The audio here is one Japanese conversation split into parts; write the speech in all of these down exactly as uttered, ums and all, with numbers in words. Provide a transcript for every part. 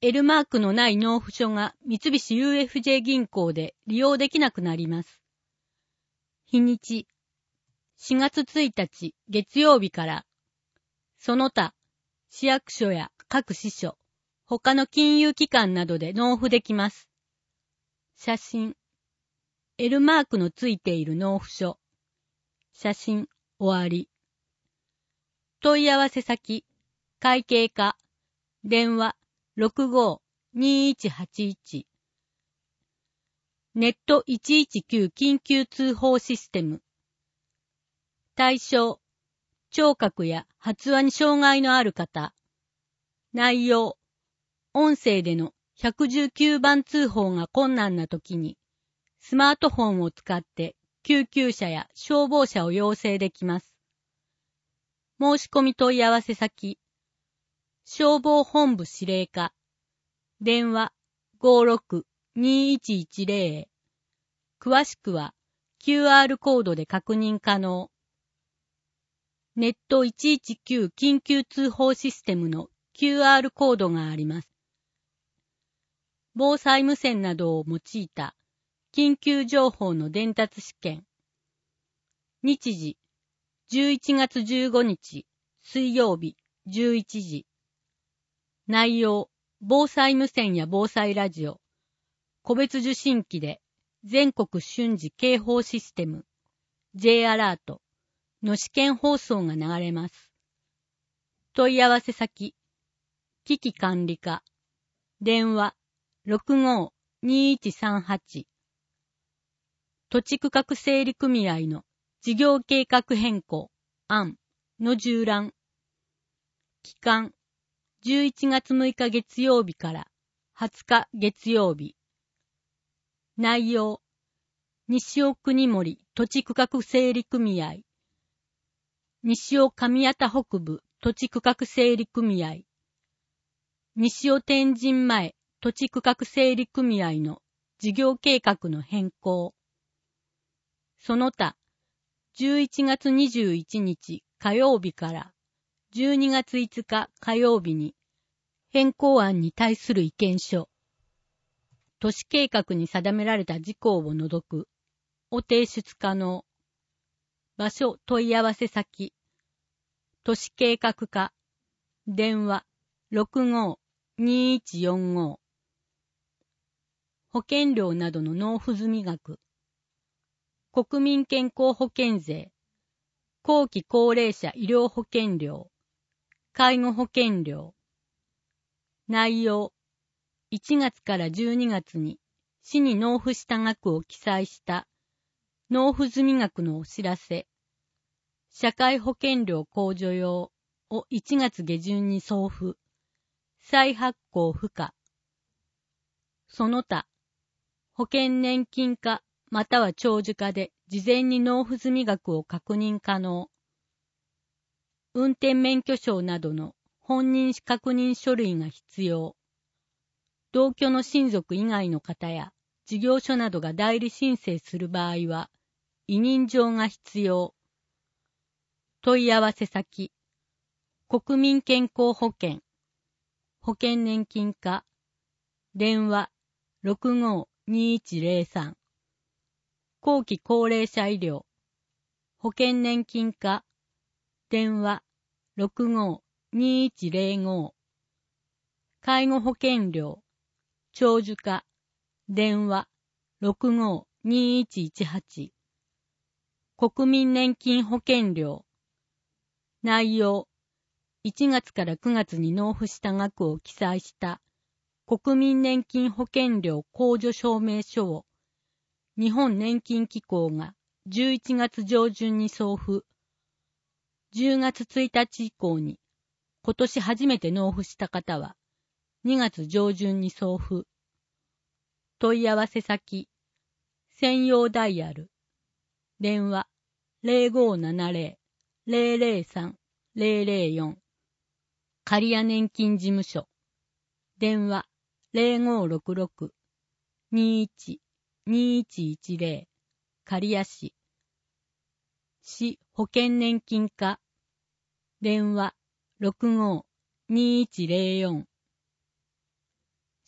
L マークのない納付書が三菱 ユーエフジェー 銀行で利用できなくなります。日にち、しがつついたち月曜日から、その他、市役所や各支所、他の金融機関などで納付できます。写真、L マークのついている納付書。写真、終わり。問い合わせ先、会計課、電話 ろくごーにーいちはちいち。ネットいちいちきゅう緊急通報システム。対象、聴覚や発話に障害のある方。内容、音声でのひゃくじゅうきゅうばん通報が困難な時に、スマートフォンを使って救急車や消防車を要請できます。申し込み問い合わせ先、消防本部司令課、電話 ごーろくにーいちいちゼロ。詳しくは キューアール コードで確認可能。ネットいちいちきゅう緊急通報システムの キューアール コードがあります。防災無線などを用いた緊急情報の伝達試験。日時、じゅういちがつじゅうごにち、水曜日、じゅういちじ。内容、防災無線や防災ラジオ、個別受信機で全国瞬時警報システム、J アラートの試験放送が流れます。問い合わせ先、危機管理課、電話 ろくごーにーいちさんはち。土地区画整理組合の事業計画変更案の縦覧。期間、じゅういちがつむいか月曜日からはつか月曜日。内容、西尾国森土地区画整理組合、西尾上谷田北部土地区画整理組合、西尾天神前土地区画整理組合の事業計画の変更。その他、じゅういちがつにじゅういちにち火曜日からじゅうにがついつか火曜日に変更案に対する意見書、都市計画に定められた事項を除くを提出可能。場所問い合わせ先、都市計画課、電話 ろくごーにーいちよんご。保険料などの納付済額、国民健康保険税、後期高齢者医療保険料、介護保険料。内容、いちがつからじゅうにがつに市に納付した額を記載した納付済額のお知らせ、社会保険料控除用をいちがつげじゅんに送付、再発行不可。その他、保険年金課または長寿課で事前に納付済額を確認可能。運転免許証などの本人確認書類が必要。同居の親族以外の方や事業所などが代理申請する場合は、委任状が必要。問い合わせ先、国民健康保険、保険年金課、電話 ろくごーにーいちゼロさん。後期高齢者医療、保険年金課、電話 ろくごーにーいちゼロご。介護保険料、長寿課、電話 ろくごーにーいちいちはち。国民年金保険料。内容、いちがつからくがつに納付した額を記載した国民年金保険料控除証明書を日本年金機構がじゅういちがつじょうじゅんに送付。じゅうがつついたち以降に今年初めて納付した方はにがつじょうじゅんに送付。問い合わせ先、専用ダイヤル、電話 ゼロごーななゼロ ゼロゼロさん ゼロゼロよん。刈谷年金事務所、電話 ゼロごーろくろく にーいち にーいちいちゼロ。刈谷市、市保険年金課、電話 ろくごーにーいちゼロよん。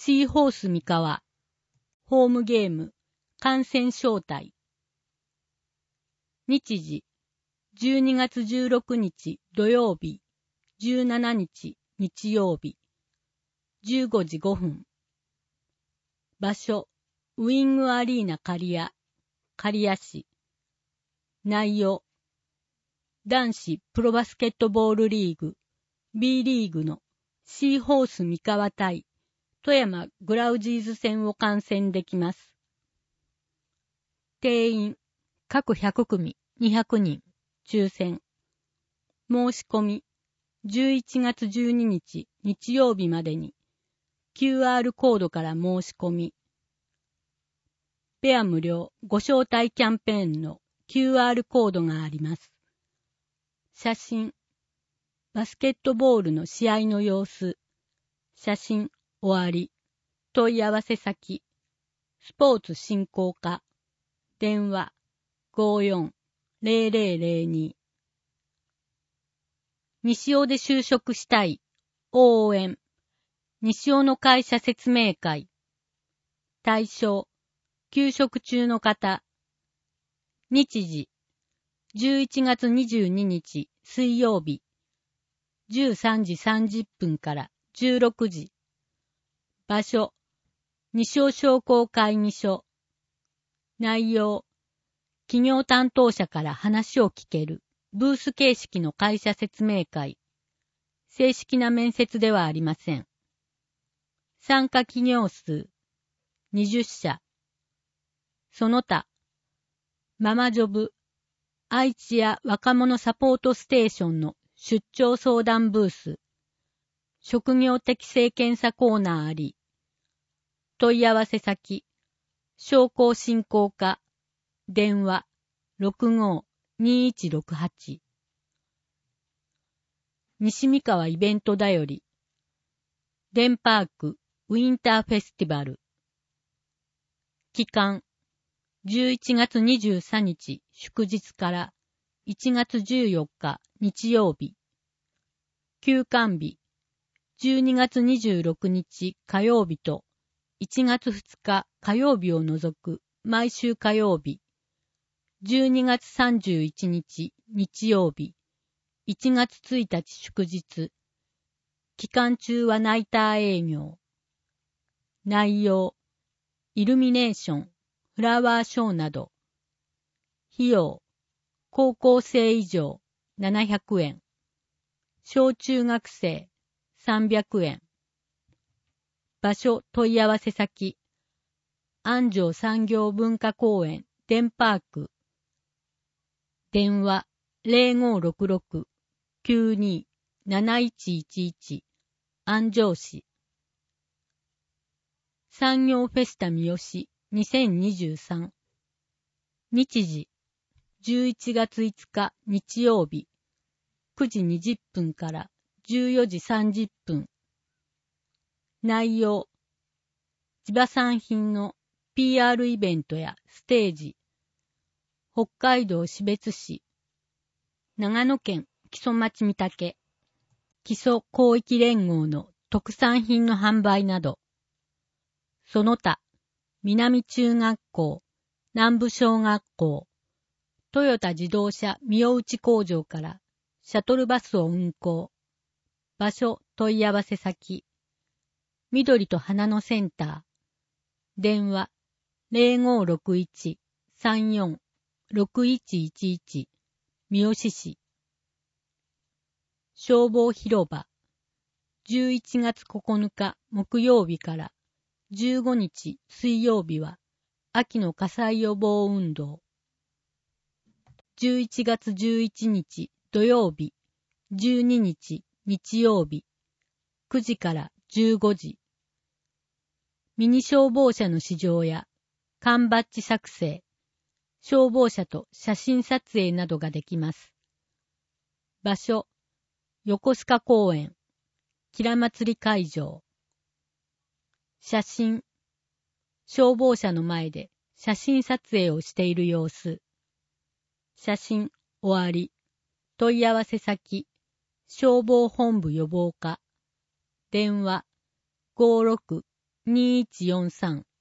シーホース三河。ホームゲーム。観戦招待。日時。じゅうにがつじゅうろくにち土曜日。じゅうしちにち日曜日。じゅうごじごふん。場所。ウィングアリーナ刈谷。刈谷市。内容。男子プロバスケットボールリーグ B リーグのシーホース三河対富山グラウジーズ戦を観戦できます。定員各ひゃくくみにひゃくにん抽選。申し込みじゅういちがつじゅうににち日曜日までに キューアール コードから申し込み。ペア無料ご招待キャンペーンの キューアール コードがあります。写真、バスケットボールの試合の様子、写真、終わり、問い合わせ先、スポーツ振興課、電話、ごーよん ゼロゼロゼロに。西尾で就職したい、応援、西尾の会社説明会、対象、休職中の方、日時、じゅういちがつにじゅうににち水曜日じゅうさんじさんじゅっぷんからじゅうろくじ。場所西尾商工会議所。内容企業担当者から話を聞けるブース形式の会社説明会。正式な面接ではありません。参加企業数にじゅっしゃ。その他ママジョブ愛知や若者サポートステーションの出張相談ブース、職業適性検査コーナーあり、問い合わせ先、商工振興課、電話 ろくごーにいちろくはち。西三河イベントだより、デンパークウィンターフェスティバル。期間、じゅういちがつにじゅうさんにち祝日からいちがつじゅうよっか日曜日。休館日、じゅうにがつにじゅうろくにち火曜日といちがつふつか火曜日を除く毎週火曜日。じゅうにがつさんじゅういちにち日曜日。いちがつついたち祝日。期間中はナイター営業。内容、イルミネーション、フラワーショーなど。費用、高校生以上ななひゃくえん。小中学生さんびゃくえん。場所問い合わせ先、安城産業文化公園デンパーク。電話 ゼロごーろくろくきゅうにーなないちいちいち 安城市。産業フェスタ三好にせんにじゅうさん。日時じゅういちがついつか日曜日くじにじゅっぷんからじゅうよじさんじゅっぷん。内容、地場産品の ピーアール イベントやステージ、北海道士別市、長野県木曽町御嶽、木曽広域連合の特産品の販売など、その他、南中学校、南部小学校、トヨタ自動車三尾内工場からシャトルバスを運行。場所問い合わせ先。緑と花のセンター。電話 ゼロごーろくいちさんよんろくいちいちいち 三好市。消防広場。じゅういちがつここのか木曜日からじゅうごにち水曜日は秋の火災予防運動。じゅういちがつじゅういちにち土曜日、じゅうににち日曜日、くじからじゅうごじ。ミニ消防車の試乗や缶バッジ作成、消防車と写真撮影などができます。場所、横須賀公園、キラ祭り会場。写真、消防車の前で写真撮影をしている様子。写真、終わり。問い合わせ先、消防本部予防課。電話、ごーろくにいちよんさん。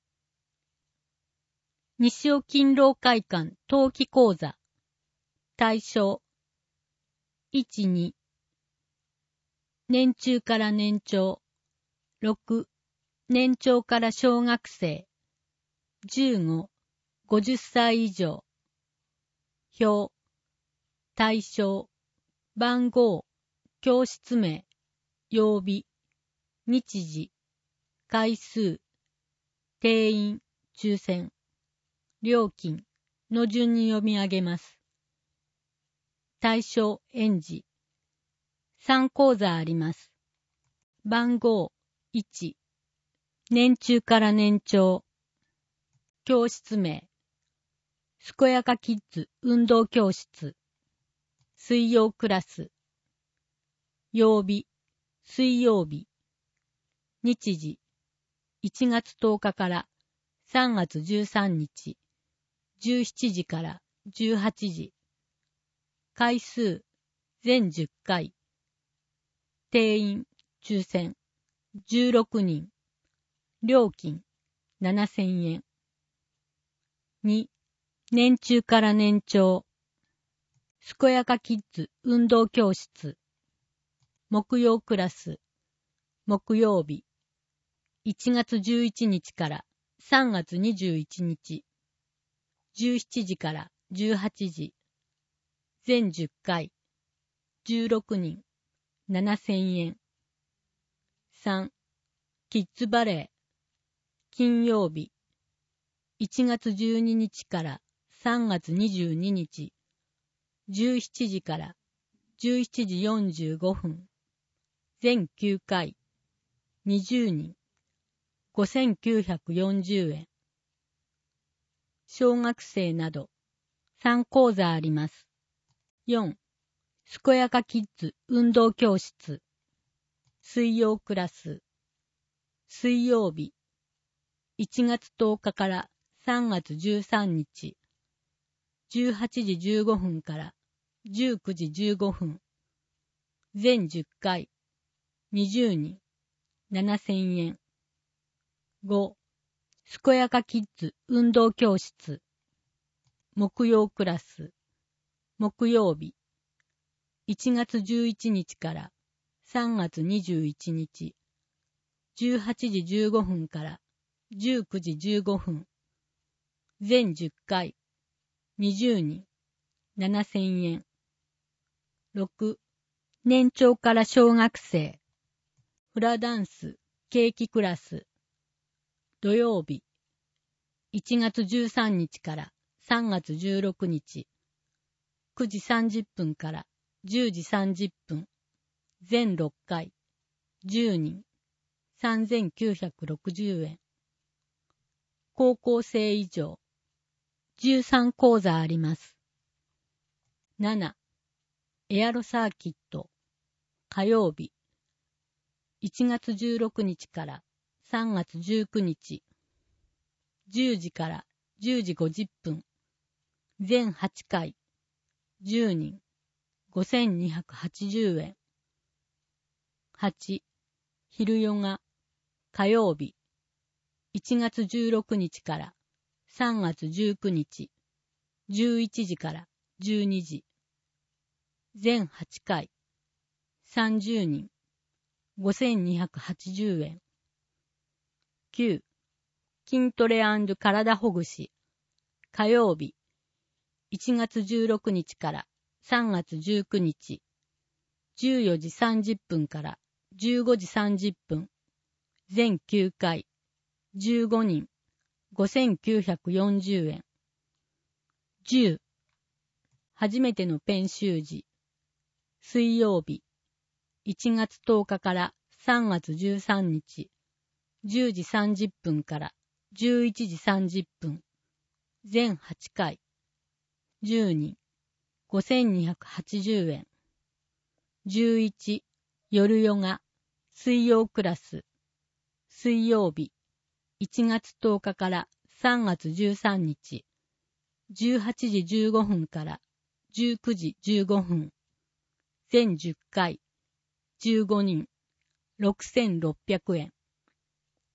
西尾勤労会館冬季講座。対象。いち、に。年中から年長。ろく、年長から小学生。じゅうご、ごじゅっさい以上。表。対象。番号。教室名。曜日。日時。回数。定員。抽選。料金の順に読み上げます。対象園児。さん講座あります。番号いち。年中から年長。教室名。すこやかキッズ運動教室。水曜クラス。曜日。水曜日。日時。いちがつとおかからさんがつじゅうさんにち。じゅうしちじからじゅうはちじ。回数全じゅっかい。定員抽選じゅうろくにん。料金ななせんえん。に、年中から年長。すこやかキッズ運動教室。木曜クラス。木曜日。いちがつじゅういちにちからさんがつにじゅういちにち。じゅうしちじからじゅうはちじ。全じゅっかい。じゅうろくにん。ななせんえん。さん、キッズバレー。金曜日。いちがつじゅうににちからさんがつにじゅうににち。じゅうしちじからじゅうしちじよんじゅうごふん。全きゅうかい。にじゅうにん。ごせんきゅうひゃくよんじゅうえん。小学生などさん講座あります。よん、すこやかキッズ運動教室。水曜クラス。水曜日。いちがつとおかからさんがつじゅうさんにち。じゅうはちじじゅうごふんからじゅうくじじゅうごふん。全じゅっかい。にじゅうにん。ななせんえん。ご、すこやかキッズ運動教室。木曜クラス。木曜日。いちがつじゅういちにちからさんがつにじゅういちにち。じゅうはちじじゅうごふんからじゅうくじじゅうごふん。全じゅっかい。にじゅうにん。ななせんえん。ろく、年長から小学生。フラダンス、ケーキクラス。土曜日。いちがつじゅうさんにちからさんがつじゅうろくにち。くじさんじゅっぷんからじゅうじさんじゅっぷん。全ろっかい。じゅうにん。さんぜんきゅうひゃくろくじゅうえん。高校生以上。じゅうさん講座あります。なな、エアロサーキット。火曜日。いちがつじゅうろくにちからさんがつじゅうくにち。じゅうじからじゅうじごじゅっぷん。全はちかい。じゅうにん。ごせんにひゃくはちじゅうえん。はち、昼ヨガ。火曜日。いちがつじゅうろくにちからさんがつじゅうくにち。じゅういちじからじゅうにじ。全はちかい。さんじゅうにん。ごせんにひゃくはちじゅうえん。きゅう、筋トレ&体ほぐし。火曜日。いちがつじゅうろくにちからさんがつじゅうくにち。じゅうよじさんじゅっぷんからじゅうごじさんじゅっぷん。全きゅうかい。じゅうごにん。ごせんきゅうひゃくよんじゅうえん。じゅう、初めてのペン習字。水曜日。いちがつとおかからさんがつじゅうさんにち。じゅうじさんじゅっぷんからじゅういちじさんじゅっぷん。全はちかい。じゅうにん。ごせんにひゃくはちじゅうえん。じゅういち、夜ヨガ。水曜クラス。水曜日。いちがつとおかからさんがつじゅうさんにち。じゅうはちじじゅうごふんからじゅうくじじゅうごふん。全じゅっかい。じゅうごにん。ろくせんろっぴゃくえん。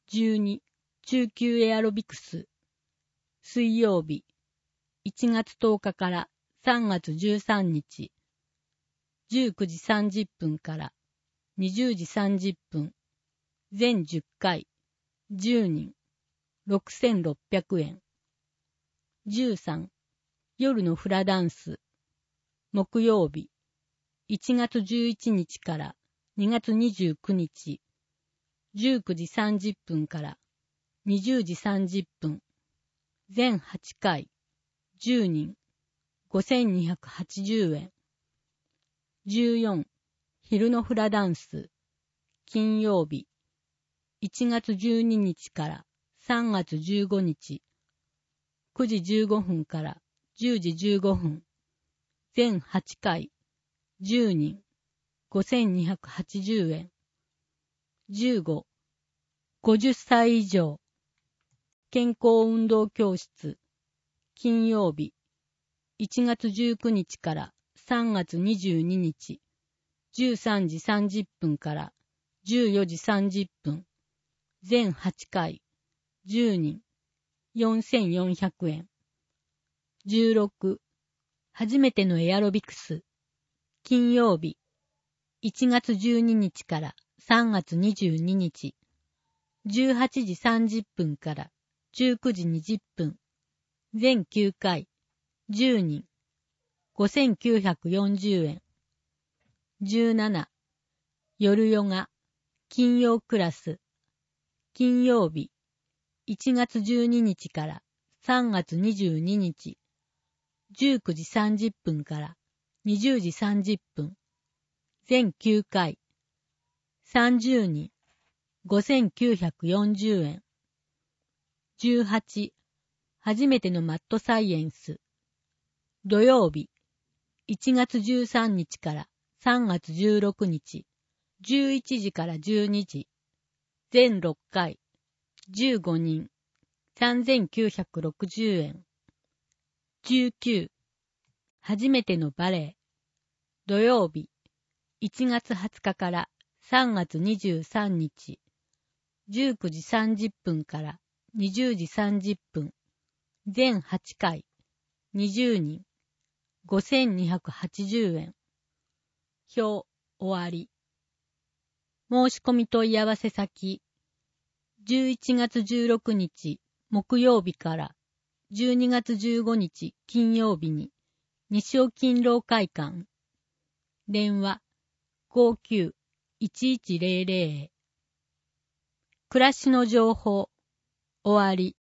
じゅうに、中級エアロビクス。水曜日、いちがつとおかからさんがつじゅうさんにち、じゅうくじさんじゅっぷんからにじゅうじさんじゅっぷん、全じゅっかい、じゅうにん、ろくせんろっぴゃくえん。じゅうさん、夜のフラダンス。木曜日、いちがつじゅういちにちからにがつにじゅうくにち、じゅうくじさんじゅっぷんからにじゅうじさんじゅっぷん、全はちかい、じゅうにん、ごせんにひゃくはちじゅうえん。じゅうよん、昼のフラダンス。金曜日、いちがつじゅうににちからさんがつじゅうごにち、くじじゅうごふんからじゅうじじゅうごふん、全はちかい、じゅうにん、ごせんにひゃくはちじゅうえん。じゅうご、ごじゅっさい以上。健康運動教室。金曜日、いちがつじゅうくにちからさんがつにじゅうににち、じゅうさんじさんじゅっぷんからじゅうよじさんじゅっぷん、全はちかい、じゅうにん、よんせんよんひゃくえん。じゅうろく、初めてのエアロビクス。金曜日、いちがつじゅうににちからさんがつにじゅうににち、じゅうはちじさんじゅっぷんからじゅうくじにじゅっぷん、全きゅうかい、じゅうにん、ごせんきゅうひゃくよんじゅうえん。じゅうなな、夜ヨガ、金曜クラス。金曜日、いちがつじゅうににちからさんがつにじゅうににち、じゅうくじさんじゅっぷんからにじゅうじさんじゅっぷん、全きゅうかい、さんじゅうにん、ごせんきゅうひゃくよんじゅうえん。じゅうはち、初めてのマットサイエンス。土曜日、いちがつじゅうさんにちからさんがつじゅうろくにち、じゅういちじからじゅうにじ、全ろっかい、じゅうごにん、さんぜんきゅうひゃくろくじゅうえん。じゅうきゅう、初めてのバレエ。土曜日、いちがつはつかからさんがつにじゅうさんにち、じゅうくじさんじゅっぷんからにじゅうじさんじゅっぷん、全はちかい、にじゅうにん、ごせんにひゃくはちじゅうえん。表、終わり。申し込み問い合わせ先、じゅういちがつじゅうろくにち木曜日からじゅうにがつじゅうごにち金曜日に西尾勤労会館。電話 ごきゅういちいちゼロゼロ。暮らしの情報、終わり。